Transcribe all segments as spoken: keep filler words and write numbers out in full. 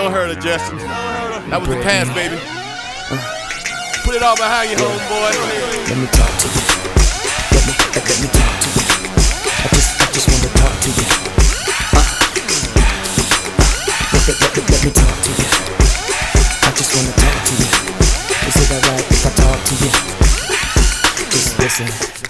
Don't hurt her, Justin. That was the past, baby. Put it all behind you, homeboy. Let me talk to you. Let me, let, let me talk to you. I just, I just want to talk to you. Uh, let, let, let, let me talk to you. I just want to talk to you. Is it alright if I talk to you? Just listen.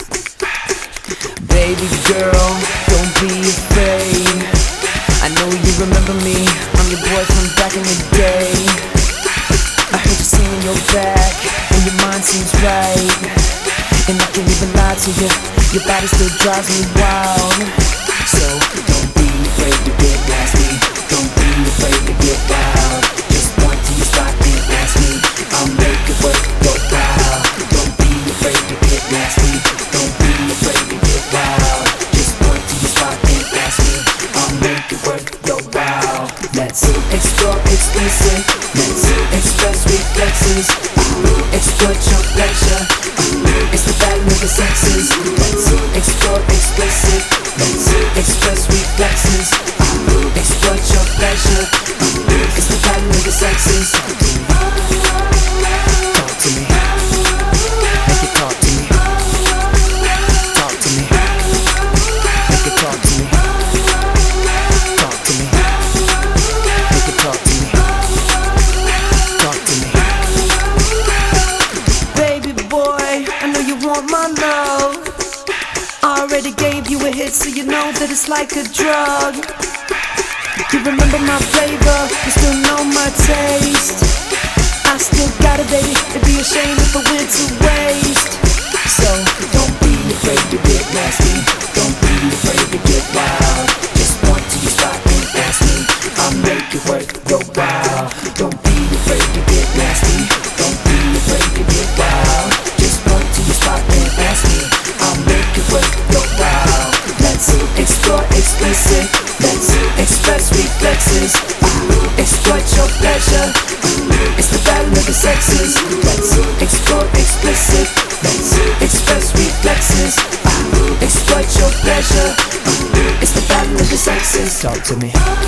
Baby girl, don't be afraid. I know you remember me. I'm your boy from back in the day. I heard you singing your back, and your mind seems right. And I can't even lie to you, your body still drives me wild. So don't be afraid to get nasty. Don't be afraid to get wild. Just point to your spot and ask me. I'll make it work your while. Don't be afraid to get nasty. Don't be afraid to get wild. Just point to your spot and ask me. I'll make it work your while. Let's explore explicit. Let's express reflexes. Exploit your pleasure. It's the battle of the sexes. Let's explore explicit. Let's express reflexes. Exploit your pleasure. It's the battle of the sexes. Talk to me. Make it talk to me. Talk to me. Make it talk to me. Talk to me. Make it talk to me. Talk to me. Baby boy, I know you want my love. I already gave you a hit, so you know that it's like a drug. You remember my flavor, you still know my taste. I still got it, baby, it'd be a shame if I went to waste. So don't be afraid to get nasty. Don't be afraid to get wild. Just point to your spot and ask me. I'll make it work your while. Don't be afraid to get nasty. Don't be afraid to get wild. Just point to your spot and ask me. I'll make it work your while. Let's explore explicit. Let's express reflexes. Exploit your pleasure. It's the battle of the sexes. Let's explore explicit. Let's express reflexes. Exploit your pleasure. It's the battle of the sexes. Talk to me.